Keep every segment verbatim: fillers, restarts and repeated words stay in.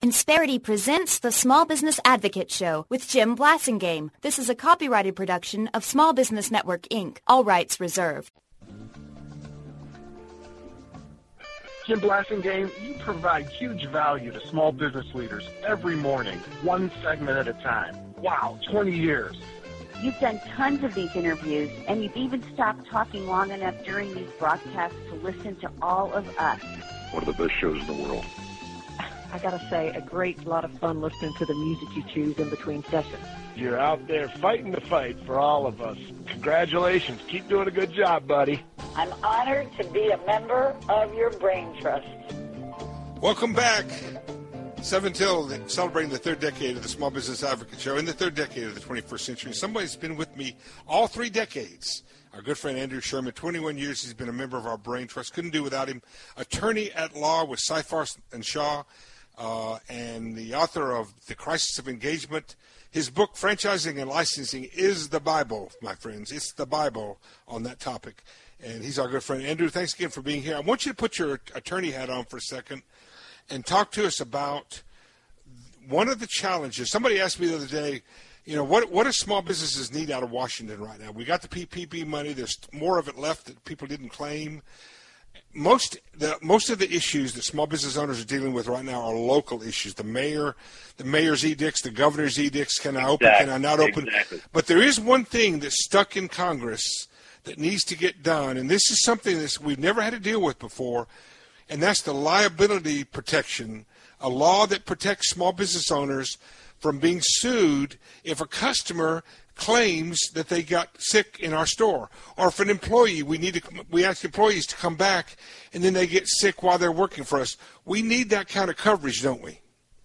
Insperity presents the Small Business Advocate Show with Jim Blasingame. This is a copyrighted production of Small Business Network, Incorporated. All rights reserved. Jim Blasingame, you provide huge value to small business leaders every morning, one segment at a time. Wow, twenty years. You've done tons of these interviews, and you've even stopped talking long enough during these broadcasts to listen to all of us. One of the best shows in the world. I gotta say, a great lot of fun listening to the music you choose in between sessions. You're out there fighting the fight for all of us. Congratulations. Keep doing a good job, buddy. I'm honored to be a member of your Brain Trust. Welcome back. Seven Till, celebrating the third decade of the Small Business Advocate Show, in the third decade of the twenty-first century. Somebody's been with me all three decades. Our good friend Andrew Sherman, twenty-one years he's been a member of our Brain Trust. Couldn't do without him. Attorney at law with Seyfarth and Shaw, uh, and the author of The Crisis of Engagement. His book, Franchising and Licensing, is the Bible, my friends. It's the Bible on that topic. And he's our good friend. Andrew, thanks again for being here. I want you to put your attorney hat on for a second and talk to us about one of the challenges. Somebody asked me the other day, you know, what what do small businesses need out of Washington right now? We got the P P P money. There's more of it left that people didn't claim. Most the most of the issues that small business owners are dealing with right now are local issues. The mayor, the mayor's edicts, the governor's edicts, can I open, exactly. can I not open? Exactly. But there is one thing that's stuck in Congress that needs to get done, and this is something that we've never had to deal with before, and that's the liability protection, a law that protects small business owners from being sued if a customer claims that they got sick in our store, or if an employee, we need to, we ask employees to come back and then they get sick while they're working for us. We need that kind of coverage, don't we?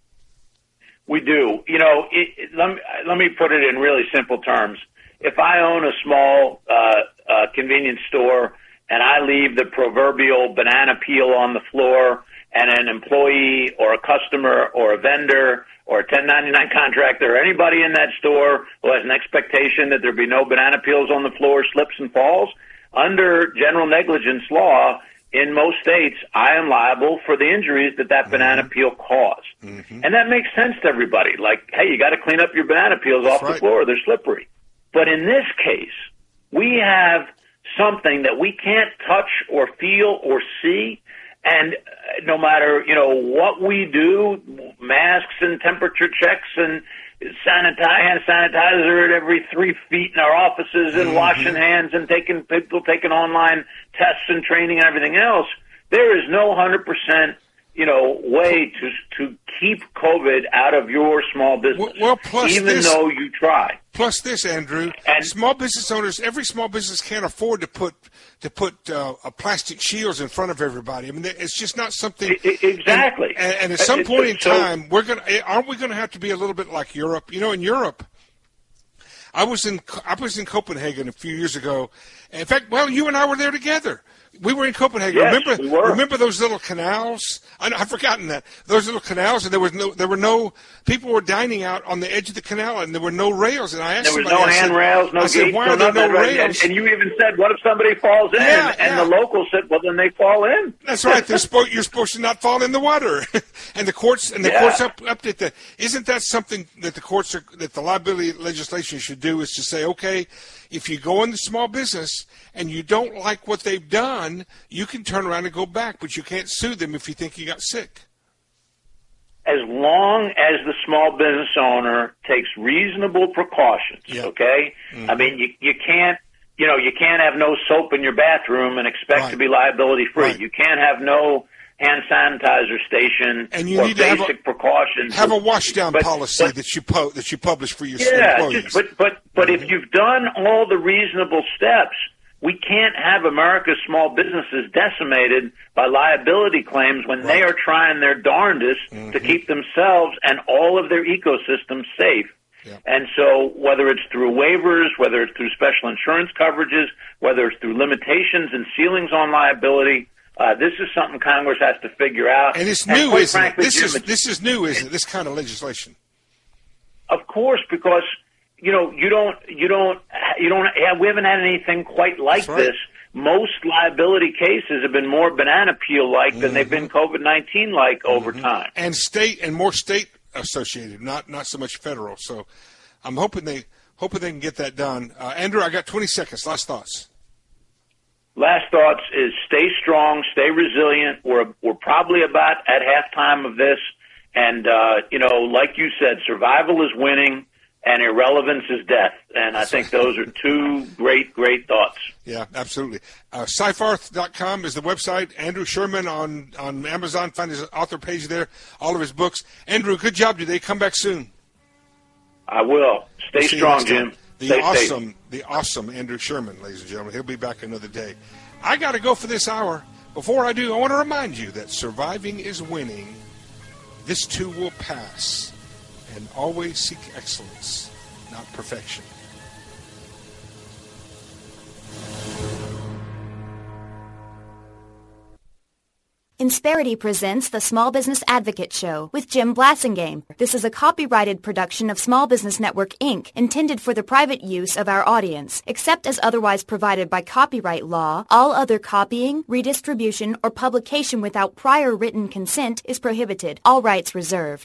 We do. You know, it, it, let me, let me put it in really simple terms. If I own a small uh, uh, convenience store and I leave the proverbial banana peel on the floor, and an employee or a customer or a vendor or a ten ninety-nine contractor or anybody in that store who has an expectation that there be no banana peels on the floor slips and falls, under general negligence law in most states, I am liable for the injuries that that mm-hmm. banana peel caused. Mm-hmm. And that makes sense to everybody. Like, hey, you got to clean up your banana peels That's off right. the floor. They're slippery. But in this case, we have something that we can't touch or feel or see. And no matter, you know, what we do, masks and temperature checks and sanitize, hand sanitizer at every three feet in our offices and mm-hmm. washing hands and taking people taking online tests and training and everything else, there is no one hundred percent, you know, way to to keep COVID out of your small business, well, well, plus even this, though you try. Plus this, Andrew, and small business owners, every small business can't afford to put to put uh, a plastic shields in front of everybody. I mean, it's just not something. Exactly. And, and at some it's, point in so, time, we're gonna aren't we going to have to be a little bit like Europe? You know, in Europe, I was in I was in Copenhagen a few years ago. In fact, well, you and I were there together. We were in Copenhagen. Yes, remember, we were. remember those little canals? I know, I've forgotten that. Those little canals, and there was no, there were no people were dining out on the edge of the canal, and there were no rails. And I asked there was somebody, no I said, handrails, no I said, gates, why no are there no nothing, rails? And, and you even said, "What if somebody falls in?" Yeah, and yeah. the local said, "Well, then they fall in." That's right. They're spo- you're supposed to not fall in the water, and the courts and the yeah. courts up update that. Isn't that something that the courts are that the liability legislation should do? Is to say, okay, if you go into small business and you don't like what they've done, you can turn around and go back, but you can't sue them if you think you got sick. As long as the small business owner takes reasonable precautions, yeah. okay? Mm-hmm. I mean, you you can't, you know, you can't have no soap in your bathroom and expect right. to be liability free. Right. You can't have no hand sanitizer station and you or need to basic have a, precautions. Have a washdown but, policy but, that you po- that you publish for your yeah, employees. Just, but but but mm-hmm. if you've done all the reasonable steps, we can't have America's small businesses decimated by liability claims when right. they are trying their darndest mm-hmm. to keep themselves and all of their ecosystems safe. Yep. And so whether it's through waivers, whether it's through special insurance coverages, whether it's through limitations and ceilings on liability, uh, this is something Congress has to figure out. And it's and new, isn't frankly, it? This Jim, is, this is new, isn't it, this kind of legislation? Of course, because... You know, you don't, you don't, you don't. We haven't had anything quite like right. this most liability cases have been more banana peel-like mm-hmm. than they've been COVID nineteen-like mm-hmm. over time. And state and more state associated, not not so much federal. So I'm hoping they hoping they can get that done. Uh, Andrew, I got twenty seconds. Last thoughts. Last thoughts is stay strong, stay resilient. We're we're probably about at halftime of this, and uh, you know, like you said, survival is winning, and irrelevance is death. And I think those are two great, great thoughts. Yeah, absolutely. Uh, Seyfarth dot com is the website. Andrew Sherman on on Amazon. Find his author page there. All of his books. Andrew, good job today. Come back soon. I will. Stay we'll strong, Jim. The Stay awesome, safe. the awesome Andrew Sherman, ladies and gentlemen. He'll be back another day. I got to go for this hour. Before I do, I want to remind you that surviving is winning. This too will pass. And always seek excellence, not perfection. Insperity presents the Small Business Advocate Show with Jim Blasingame. This is a copyrighted production of Small Business Network, Incorporated, intended for the private use of our audience. Except as otherwise provided by copyright law, all other copying, redistribution, or publication without prior written consent is prohibited. All rights reserved.